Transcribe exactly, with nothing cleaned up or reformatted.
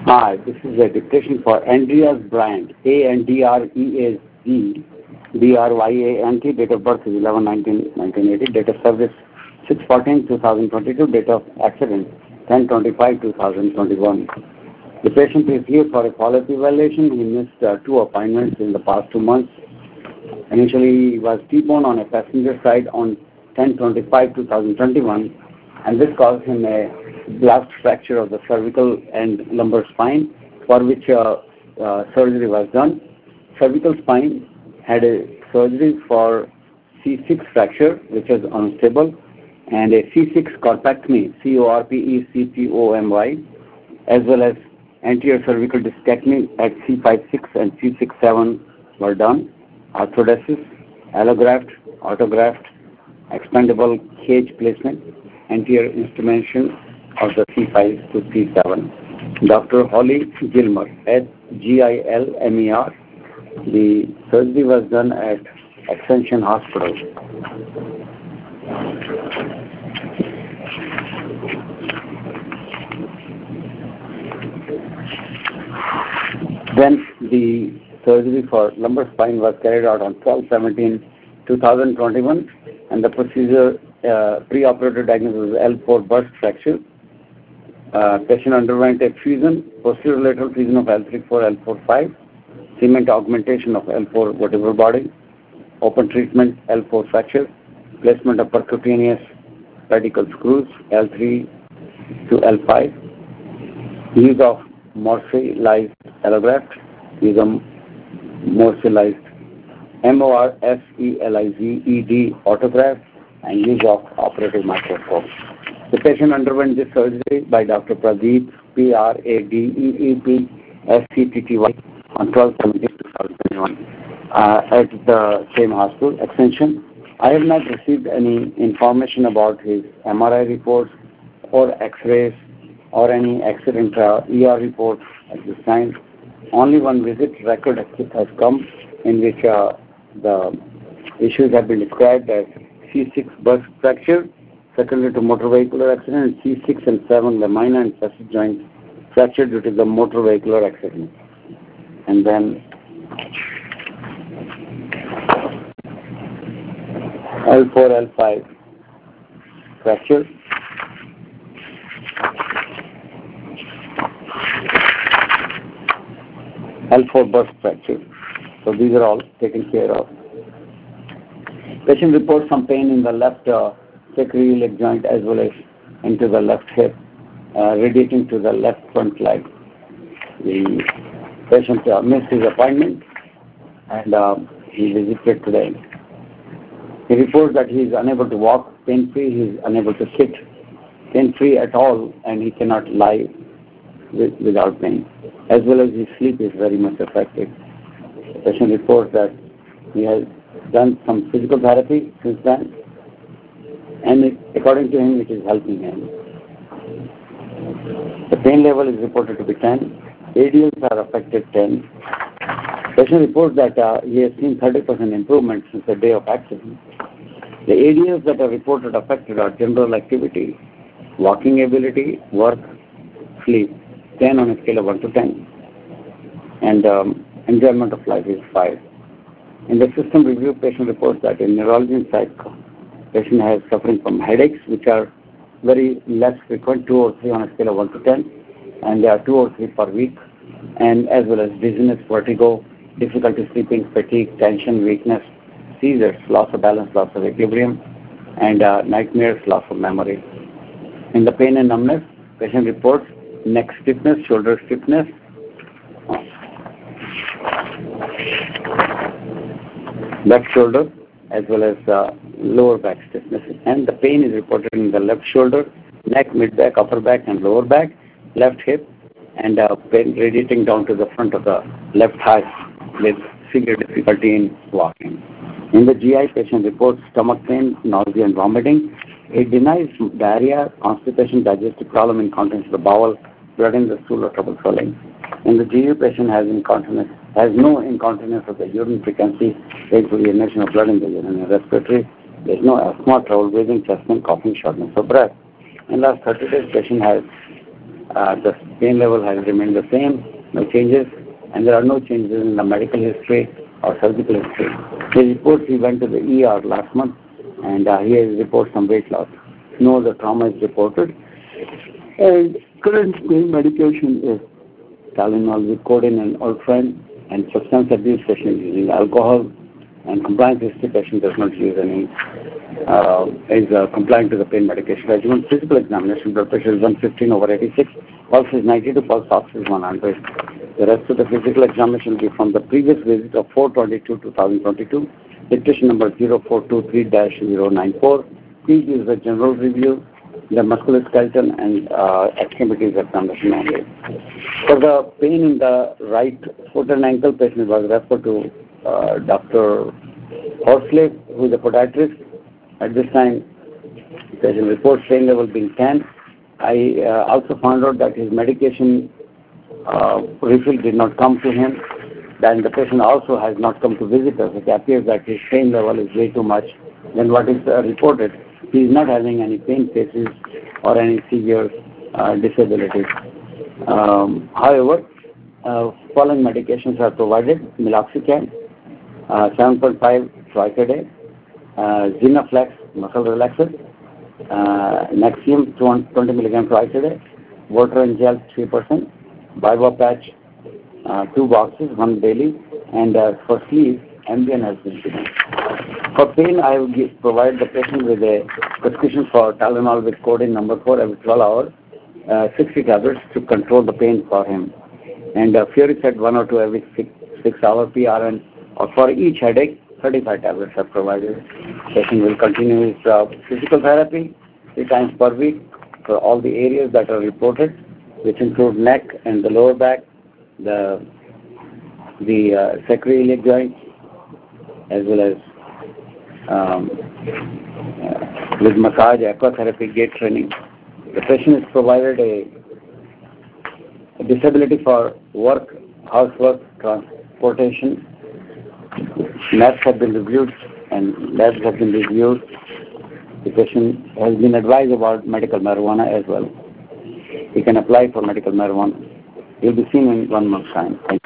Hi, this is a dictation for Andreas Bryant, A N D R E A Z B R Y A N T, date of birth is eleven nineteen nineteen eighty, date of service six fourteen two thousand twenty-two, date of accident ten twenty-five two thousand twenty-one. The patient is here for a follow-up evaluation. He missed uh, two appointments in the past two months. Initially, he was T-bone on a passenger side on ten twenty-five two thousand twenty-one, and this caused him a blast fracture of the cervical and lumbar spine, for which uh, uh, surgery was done. Cervical spine had a surgery for C six fracture, which was unstable, and a C six corpectomy, C O R P E C T O M Y, as well as anterior cervical discectomy at C five six and C six seven were done. Arthrodesis, allograft, autograft, expandable cage placement, anterior instrumentation of the C five to C seven. Doctor Holly Gilmer, H G I L M E R. The surgery was done at Extension Hospital. Then the surgery for lumbar spine was carried out on twelve seventeen two thousand twenty-one, and the procedure uh, pre-operative diagnosis was L four burst fracture. Uh, patient underwent a fusion, posterior lateral fusion of L three four L four five, cement augmentation of L four vertebral body, open treatment L four fracture, placement of percutaneous pedicle screws L three to L five, use of morpholized allograft, use of morpholized M O R S E L I Z E D autograft, and use of operative microscope. The patient underwent this surgery by Doctor Pradeep, P R A D E E P S C T T Y, on twelve seventeen two thousand twenty-one uh, at the same hospital, Extension. I have not received any information about his M R I reports or X-rays or any accident uh, E R report at this time. Only one visit record has come in which uh, the issues have been described as C six burst fracture, secondary to motor vehicular accident, and C six and seven, the minor and facet joints fractured due to the motor vehicular accident. And then L four L five fracture, L four burst fracture. So these are all taken care of. Patient reports some pain in the left uh, sacroiliac joint as well as into the left hip, uh, radiating to the left front leg. The patient uh, missed his appointment and uh, he visited today. He reports that he is unable to walk pain-free, he is unable to sit pain-free at all, and he cannot lie with, without pain. As well as his sleep is very much affected. The patient reports that he has done some physical therapy since then, and it, according to him, it is helping him. The pain level is reported to be ten. A D Ls are affected ten. Patient reports that uh, he has seen thirty percent improvement since the day of accident. The A D Ls that are reported affected are general activity, walking ability, work, sleep, ten on a scale of one to ten. And um, enjoyment of life is five. In the system review, patient reports that in neurology and psych, patient has suffering from headaches, which are very less frequent, two or three on a scale of one to ten, and they are two or three per week, and as well as dizziness, vertigo, difficulty sleeping, fatigue, tension, weakness, seizures, loss of balance, loss of equilibrium, and uh, nightmares, loss of memory. In the pain and numbness, patient reports neck stiffness, shoulder stiffness, left shoulder, as well as uh, lower back stiffness. And the pain is reported in the left shoulder, neck, mid-back, upper back, and lower back, left hip, and uh, pain radiating down to the front of the left thigh with severe difficulty in walking. In the G I, patient reports stomach pain, nausea, and vomiting. It denies diarrhea, constipation, digestive problem, incontinence of the bowel, blood in the stool, or trouble swelling. In the G U, patient has incontinence, has no incontinence of the urine frequency, painful urination of blood in the urine, and respiratory. There is no asthma, trouble breathing, chest pain, coughing, shortness of breath. In last thirty days, patient has Uh, the pain level has remained the same, no changes, and there are no changes in the medical history or surgical history. His reports, he went to the E R last month, and uh, he has reported some weight loss. No other trauma is reported. And current pain medication is Tylenol with codeine and Ultram, and substance abuse patient using alcohol, and compliance history patient does not use any, uh, is uh, compliant to the pain medication regimen. Physical examination, blood pressure is one fifteen over eighty-six, pulse is ninety-two, pulse ox is one hundred. The rest of the physical examination will be from the previous visit of four twenty-two twenty twenty-two, dictation number zero four two three dash zero nine four. Please use the general review, the musculoskeletal and uh, extremities examination only. For the pain in the right foot and ankle, patient was referred to uh, Doctor Horsley, who is a podiatrist. At this time, patient reports pain level being ten. I uh, also found out that his medication uh, refill did not come to him. Then the patient also has not come to visit us. It appears that his pain level is way too much than what is uh, reported. He is not having any pain cases or any severe uh, disabilities. Um, however, uh, following medications are provided: Meloxicam, uh, seven point five twice a day, uh, Zinaflex muscle relaxer, uh, Nexium twenty milligram twice a day, water and gel three percent, Bibo patch uh, two boxes, one daily, and uh, for sleep, Ambien has been given. For pain, I will give, provide the patient with a prescription for Tylenol with codeine number four every twelve hours, uh, sixty tablets to control the pain for him. And uh, Furicet one or two every six, six hours P R N, or for each headache, thirty-five tablets are provided. Patient will continue his uh, physical therapy three times per week for all the areas that are reported, which include neck and the lower back, the, the uh, sacroiliac joint, as well as Um, uh, with massage, aquatherapy, gait training. The patient is provided a, a disability for work, housework, transportation. Labs have been reviewed and labs have been reviewed. The patient has been advised about medical marijuana as well. He can apply for medical marijuana. He will be seen in one month's time.